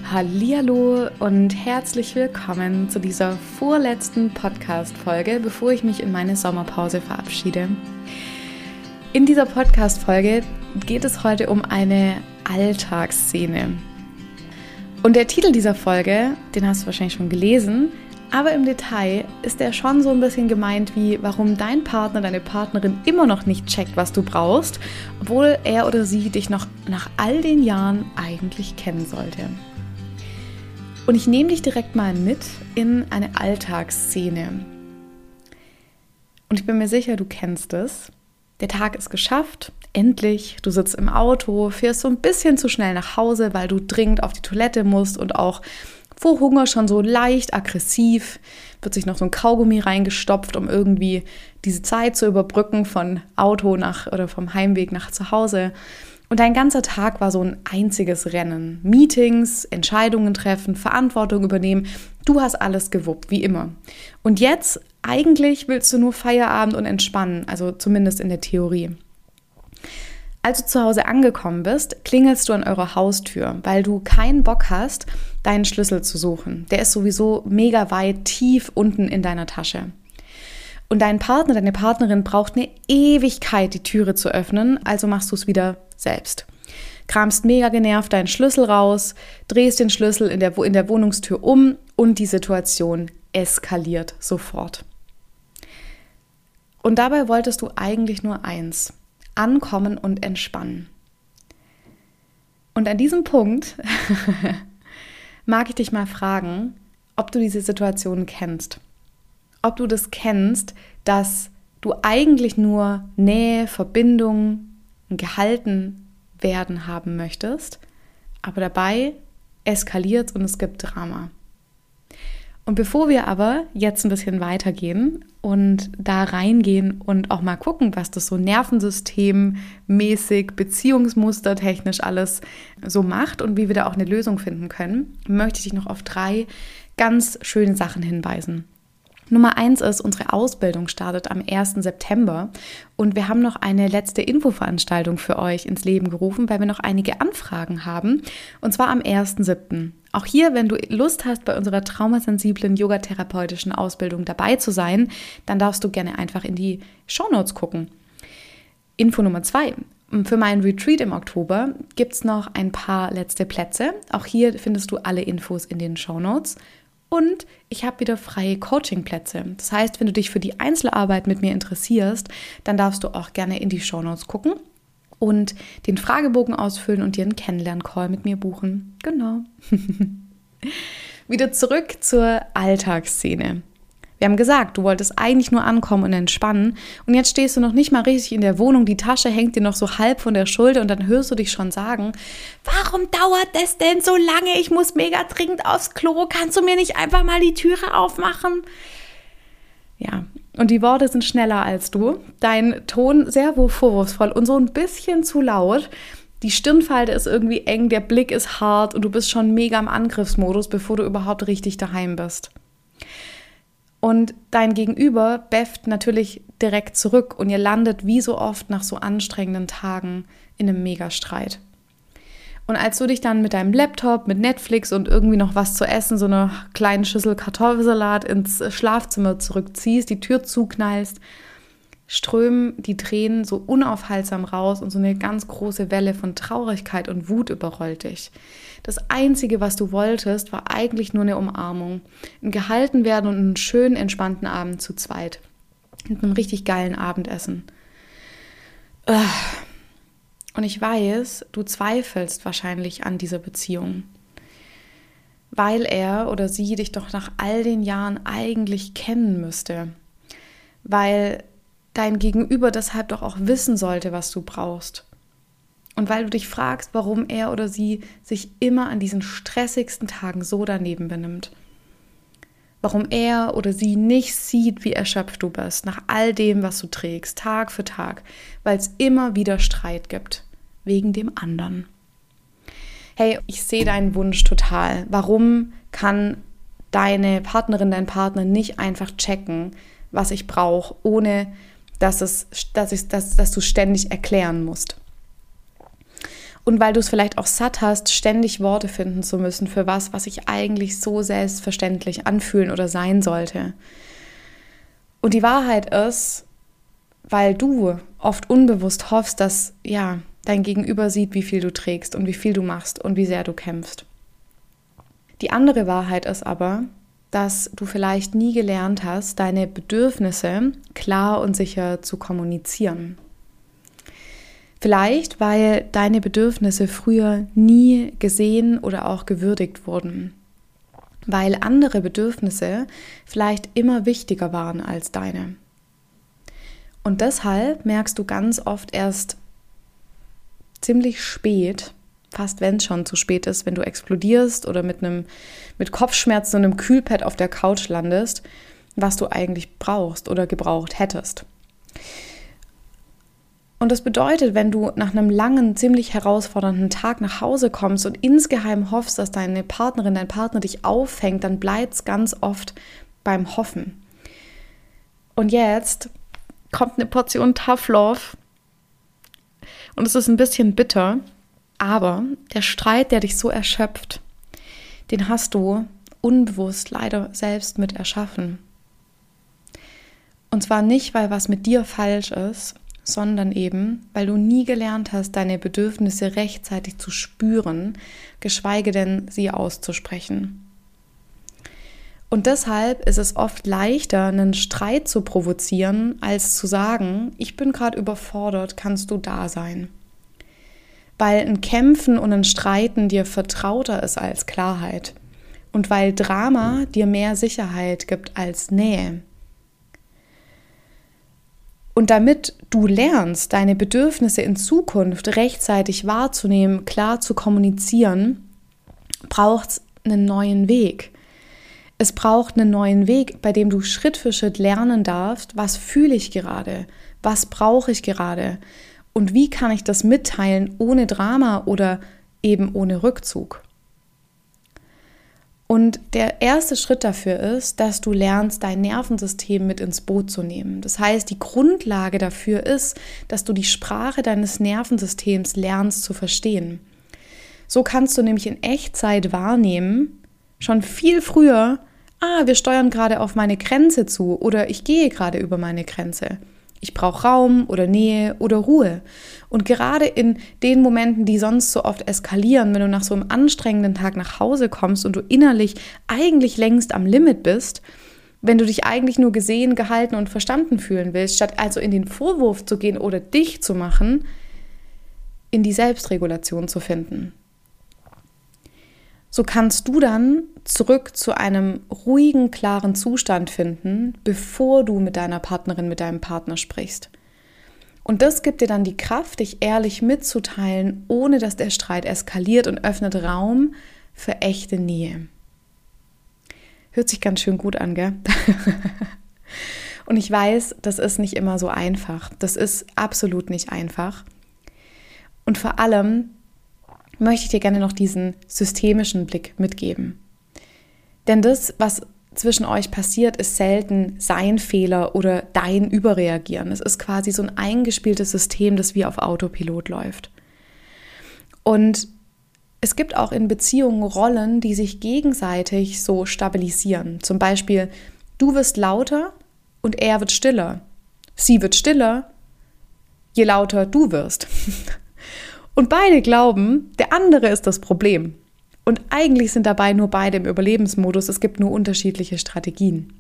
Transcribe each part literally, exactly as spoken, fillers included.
Hallihallo und herzlich willkommen zu dieser vorletzten Podcast-Folge, bevor ich mich in meine Sommerpause verabschiede. In dieser Podcast-Folge geht es heute um eine Alltagsszene. Und der Titel dieser Folge, den hast du wahrscheinlich schon gelesen, aber im Detail ist der schon so ein bisschen gemeint wie, warum dein Partner, deine Partnerin immer noch nicht checkt, was du brauchst, obwohl er oder sie dich noch nach all den Jahren eigentlich kennen sollte. Und ich nehme dich direkt mal mit in eine Alltagsszene. Und ich bin mir sicher, du kennst es. Der Tag ist geschafft, endlich. Du sitzt im Auto, fährst so ein bisschen zu schnell nach Hause, weil du dringend auf die Toilette musst und auch vor Hunger schon so leicht aggressiv. Wird sich noch so ein Kaugummi reingestopft, um irgendwie diese Zeit zu überbrücken von Auto nach oder vom Heimweg nach zu Hause. Und dein ganzer Tag war so ein einziges Rennen. Meetings, Entscheidungen treffen, Verantwortung übernehmen. Du hast alles gewuppt, wie immer. Und jetzt, eigentlich willst du nur Feierabend und entspannen, also zumindest in der Theorie. Als du zu Hause angekommen bist, klingelst du an eurer Haustür, weil du keinen Bock hast, deinen Schlüssel zu suchen. Der ist sowieso mega weit, tief unten in deiner Tasche. Und dein Partner, deine Partnerin braucht eine Ewigkeit, die Türe zu öffnen, also machst du es wieder selbst. Kramst mega genervt deinen Schlüssel raus, drehst den Schlüssel in der, in der Wohnungstür um und die Situation eskaliert sofort. Und dabei wolltest du eigentlich nur eins: ankommen und entspannen. Und an diesem Punkt mag ich dich mal fragen, ob du diese Situation kennst. Ob du das kennst, dass du eigentlich nur Nähe, Verbindung, ein gehalten werden haben möchtest, aber dabei eskaliert und es gibt Drama. Und bevor wir aber jetzt ein bisschen weitergehen und da reingehen und auch mal gucken, was das so nervensystemmäßig, beziehungsmustertechnisch alles so macht und wie wir da auch eine Lösung finden können, möchte ich dich noch auf drei ganz schöne Sachen hinweisen. Nummer eins ist, unsere Ausbildung startet am ersten September und wir haben noch eine letzte Infoveranstaltung für euch ins Leben gerufen, weil wir noch einige Anfragen haben, und zwar am ersten siebten Auch hier, wenn du Lust hast, bei unserer traumasensiblen yogatherapeutischen Ausbildung dabei zu sein, dann darfst du gerne einfach in die Shownotes gucken. Info Nummer zwei. Für meinen Retreat im Oktober gibt es noch ein paar letzte Plätze. Auch hier findest du alle Infos in den Shownotes. Und ich habe wieder freie Coachingplätze. Das heißt, wenn du dich für die Einzelarbeit mit mir interessierst, dann darfst du auch gerne in die Shownotes gucken und den Fragebogen ausfüllen und dir einen Kennenlern-Call mit mir buchen. Genau. Wieder zurück zur Alltagsszene. Wir haben gesagt, du wolltest eigentlich nur ankommen und entspannen und jetzt stehst du noch nicht mal richtig in der Wohnung, die Tasche hängt dir noch so halb von der Schulter und dann hörst du dich schon sagen, warum dauert das denn so lange? Ich muss mega dringend aufs Klo, kannst du mir nicht einfach mal die Türe aufmachen? Ja, und die Worte sind schneller als du, dein Ton sehr vorwurfsvoll und so ein bisschen zu laut. Die Stirnfalte ist irgendwie eng, der Blick ist hart und du bist schon mega im Angriffsmodus, bevor du überhaupt richtig daheim bist. Und dein Gegenüber befft natürlich direkt zurück und ihr landet wie so oft nach so anstrengenden Tagen in einem Megastreit. Und als du dich dann mit deinem Laptop, mit Netflix und irgendwie noch was zu essen, so eine kleine Schüssel Kartoffelsalat ins Schlafzimmer zurückziehst, die Tür zuknallst, strömen die Tränen so unaufhaltsam raus und so eine ganz große Welle von Traurigkeit und Wut überrollt dich. Das Einzige, was du wolltest, war eigentlich nur eine Umarmung, ein gehalten werden und einen schönen, entspannten Abend zu zweit. Mit einem richtig geilen Abendessen. Und ich weiß, du zweifelst wahrscheinlich an dieser Beziehung, weil er oder sie dich doch nach all den Jahren eigentlich kennen müsste, weil dein Gegenüber deshalb doch auch wissen sollte, was du brauchst. Und weil du dich fragst, warum er oder sie sich immer an diesen stressigsten Tagen so daneben benimmt. Warum er oder sie nicht sieht, wie erschöpft du bist, nach all dem, was du trägst, Tag für Tag, weil es immer wieder Streit gibt, wegen dem anderen. Hey, ich sehe deinen Wunsch total. Warum kann deine Partnerin, dein Partner nicht einfach checken, was ich brauche, ohne dass, es, dass, ich, dass, dass du ständig erklären musst? Und weil du es vielleicht auch satt hast, ständig Worte finden zu müssen für was, was sich eigentlich so selbstverständlich anfühlen oder sein sollte. Und die Wahrheit ist, weil du oft unbewusst hoffst, dass ja dein Gegenüber sieht, wie viel du trägst und wie viel du machst und wie sehr du kämpfst. Die andere Wahrheit ist aber, dass du vielleicht nie gelernt hast, deine Bedürfnisse klar und sicher zu kommunizieren. Vielleicht, weil deine Bedürfnisse früher nie gesehen oder auch gewürdigt wurden. Weil andere Bedürfnisse vielleicht immer wichtiger waren als deine. Und deshalb merkst du ganz oft erst ziemlich spät, fast wenn es schon zu spät ist, wenn du explodierst oder mit einem mit Kopfschmerzen und einem Kühlpad auf der Couch landest, was du eigentlich brauchst oder gebraucht hättest. Und das bedeutet, wenn du nach einem langen, ziemlich herausfordernden Tag nach Hause kommst und insgeheim hoffst, dass deine Partnerin, dein Partner dich auffängt, dann bleibt es ganz oft beim Hoffen. Und jetzt kommt eine Portion Tough Love und es ist ein bisschen bitter, aber der Streit, der dich so erschöpft, den hast du unbewusst leider selbst mit erschaffen. Und zwar nicht, weil was mit dir falsch ist, sondern eben, weil du nie gelernt hast, deine Bedürfnisse rechtzeitig zu spüren, geschweige denn sie auszusprechen. Und deshalb ist es oft leichter, einen Streit zu provozieren, als zu sagen, ich bin gerade überfordert, kannst du da sein? Weil ein Kämpfen und ein Streiten dir vertrauter ist als Klarheit und weil Drama dir mehr Sicherheit gibt als Nähe. Und damit du lernst, deine Bedürfnisse in Zukunft rechtzeitig wahrzunehmen, klar zu kommunizieren, braucht es einen neuen Weg. Es braucht einen neuen Weg, bei dem du Schritt für Schritt lernen darfst, was fühle ich gerade, was brauche ich gerade und wie kann ich das mitteilen ohne Drama oder eben ohne Rückzug. Und der erste Schritt dafür ist, dass du lernst, dein Nervensystem mit ins Boot zu nehmen. Das heißt, die Grundlage dafür ist, dass du die Sprache deines Nervensystems lernst zu verstehen. So kannst du nämlich in Echtzeit wahrnehmen, schon viel früher, ah, wir steuern gerade auf meine Grenze zu oder ich gehe gerade über meine Grenze. Ich brauche Raum oder Nähe oder Ruhe. Und gerade in den Momenten, die sonst so oft eskalieren, wenn du nach so einem anstrengenden Tag nach Hause kommst und du innerlich eigentlich längst am Limit bist, wenn du dich eigentlich nur gesehen, gehalten und verstanden fühlen willst, statt also in den Vorwurf zu gehen oder dich zu machen, in die Selbstregulation zu finden. So kannst du dann zurück zu einem ruhigen, klaren Zustand finden, bevor du mit deiner Partnerin, mit deinem Partner sprichst. Und das gibt dir dann die Kraft, dich ehrlich mitzuteilen, ohne dass der Streit eskaliert und öffnet Raum für echte Nähe. Hört sich ganz schön gut an, gell? Und ich weiß, das ist nicht immer so einfach. Das ist absolut nicht einfach. Und vor allem möchte ich dir gerne noch diesen systemischen Blick mitgeben. Denn das, was zwischen euch passiert, ist selten sein Fehler oder dein Überreagieren. Es ist quasi so ein eingespieltes System, das wie auf Autopilot läuft. Und es gibt auch in Beziehungen Rollen, die sich gegenseitig so stabilisieren. Zum Beispiel, du wirst lauter und er wird stiller. Sie wird stiller, je lauter du wirst. Und beide glauben, der andere ist das Problem. Und eigentlich sind dabei nur beide im Überlebensmodus. Es gibt nur unterschiedliche Strategien.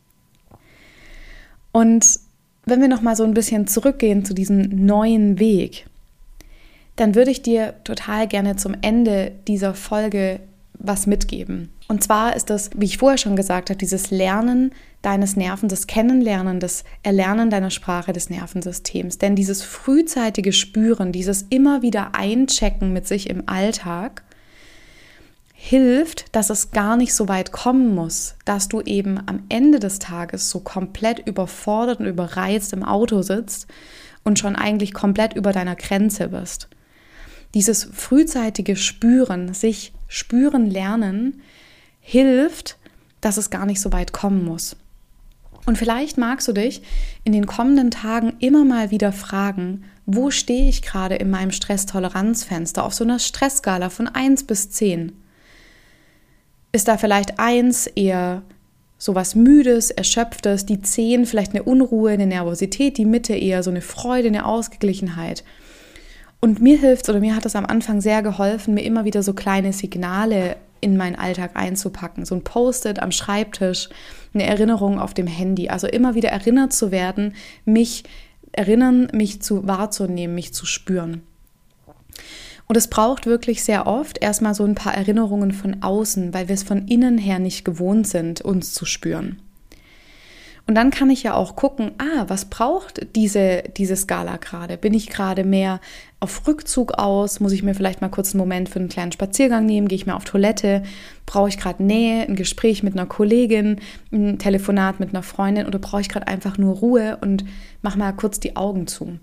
Und wenn wir nochmal so ein bisschen zurückgehen zu diesem neuen Weg, dann würde ich dir total gerne zum Ende dieser Folge was mitgeben. Und zwar ist das, wie ich vorher schon gesagt habe, dieses Lernen deines Nerven, das Kennenlernen, das Erlernen deiner Sprache des Nervensystems. Denn dieses frühzeitige Spüren, dieses immer wieder Einchecken mit sich im Alltag, hilft, dass es gar nicht so weit kommen muss, dass du eben am Ende des Tages so komplett überfordert und überreizt im Auto sitzt und schon eigentlich komplett über deiner Grenze bist. Dieses frühzeitige Spüren, sich spüren lernen, hilft, dass es gar nicht so weit kommen muss. Und vielleicht magst du dich in den kommenden Tagen immer mal wieder fragen, Wo stehe ich gerade in meinem Stresstoleranzfenster auf so einer Stressskala von eins bis zehn? Ist da vielleicht eins eher sowas Müdes, Erschöpftes, die zehn vielleicht eine Unruhe, eine Nervosität, die Mitte eher so eine Freude, eine Ausgeglichenheit. Und mir hilft oder mir hat es am Anfang sehr geholfen, mir immer wieder so kleine Signale in meinen Alltag einzupacken. So ein Post-it am Schreibtisch, eine Erinnerung auf dem Handy. Also immer wieder erinnert zu werden, mich erinnern, mich zu wahrzunehmen, mich zu spüren. Und es braucht wirklich sehr oft erstmal so ein paar Erinnerungen von außen, weil wir es von innen her nicht gewohnt sind, uns zu spüren. Und dann kann ich ja auch gucken, ah, was braucht diese, diese Skala gerade? Bin ich gerade mehr auf Rückzug aus? Muss ich mir vielleicht mal kurz einen Moment für einen kleinen Spaziergang nehmen? Gehe ich mehr auf Toilette? Brauche ich gerade Nähe, ein Gespräch mit einer Kollegin, ein Telefonat mit einer Freundin oder brauche ich gerade einfach nur Ruhe und mache mal kurz die Augen zu?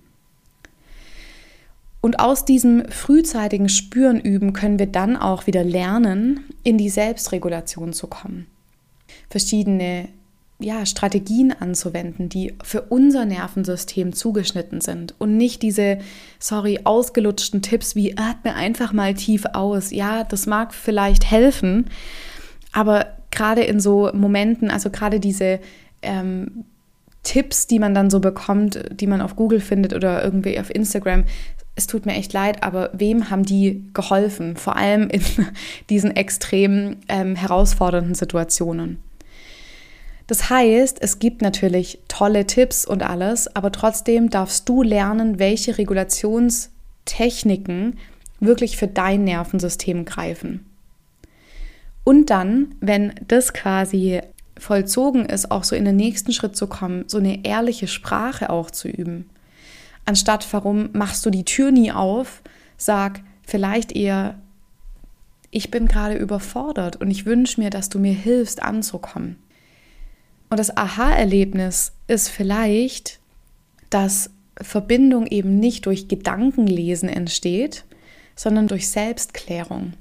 Und aus diesem frühzeitigen Spüren üben können wir dann auch wieder lernen, in die Selbstregulation zu kommen. Verschiedene ja, Strategien anzuwenden, die für unser Nervensystem zugeschnitten sind und nicht diese, sorry, ausgelutschten Tipps wie atme einfach mal tief aus. Ja, das mag vielleicht helfen, aber gerade in so Momenten, also gerade diese ähm, Tipps, die man dann so bekommt, die man auf Google findet oder irgendwie auf Instagram, es tut mir echt leid, aber wem haben die geholfen? Vor allem in diesen extrem ähm, herausfordernden Situationen. Das heißt, es gibt natürlich tolle Tipps und alles, aber trotzdem darfst du lernen, welche Regulationstechniken wirklich für dein Nervensystem greifen. Und dann, wenn das quasi vollzogen ist, auch so in den nächsten Schritt zu kommen, so eine ehrliche Sprache auch zu üben. Anstatt, warum machst du die Tür nie auf, sag vielleicht eher, ich bin gerade überfordert und ich wünsche mir, dass du mir hilfst, anzukommen. Und das Aha-Erlebnis ist vielleicht, dass Verbindung eben nicht durch Gedankenlesen entsteht, sondern durch Selbstklärung.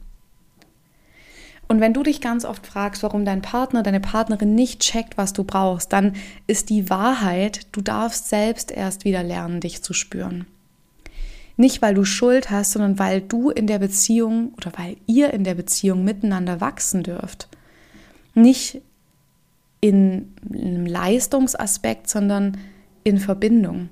Und wenn du dich ganz oft fragst, warum dein Partner, deine Partnerin nicht checkt, was du brauchst, dann ist die Wahrheit, du darfst selbst erst wieder lernen, dich zu spüren. Nicht, weil du Schuld hast, sondern weil du in der Beziehung oder weil ihr in der Beziehung miteinander wachsen dürft. Nicht in einem Leistungsaspekt, sondern in Verbindung.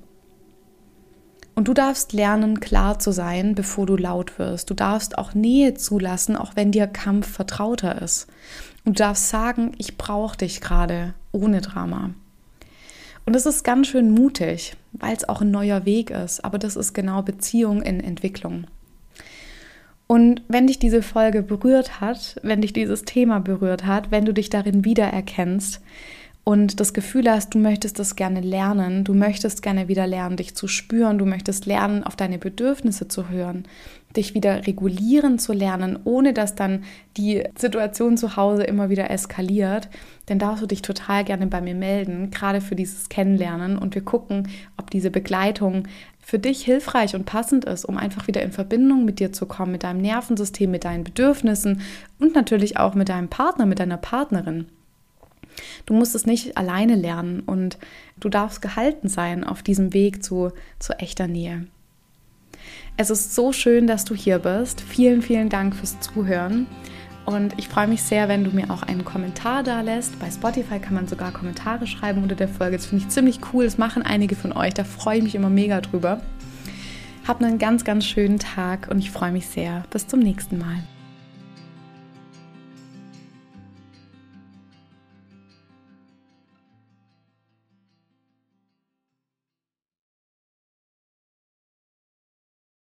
Und du darfst lernen, klar zu sein, bevor du laut wirst. Du darfst auch Nähe zulassen, auch wenn dir Kampf vertrauter ist. Und du darfst sagen, ich brauche dich gerade, ohne Drama. Und das ist ganz schön mutig, weil es auch ein neuer Weg ist. Aber das ist genau Beziehung in Entwicklung. Und wenn dich diese Folge berührt hat, wenn dich dieses Thema berührt hat, wenn du dich darin wiedererkennst und das Gefühl hast, du möchtest das gerne lernen, du möchtest gerne wieder lernen, dich zu spüren, du möchtest lernen, auf deine Bedürfnisse zu hören, dich wieder regulieren zu lernen, ohne dass dann die Situation zu Hause immer wieder eskaliert, dann darfst du dich total gerne bei mir melden, gerade für dieses Kennenlernen, und wir gucken, ob diese Begleitung für dich hilfreich und passend ist, um einfach wieder in Verbindung mit dir zu kommen, mit deinem Nervensystem, mit deinen Bedürfnissen und natürlich auch mit deinem Partner, mit deiner Partnerin. Du musst es nicht alleine lernen und du darfst gehalten sein auf diesem Weg zu, zu echter Nähe. Es ist so schön, dass du hier bist. Vielen, vielen Dank fürs Zuhören. Und ich freue mich sehr, wenn du mir auch einen Kommentar da lässt. Bei Spotify kann man sogar Kommentare schreiben unter der Folge. Das finde ich ziemlich cool. Das machen einige von euch. Da freue ich mich immer mega drüber. Habt einen ganz, ganz schönen Tag und ich freue mich sehr. Bis zum nächsten Mal.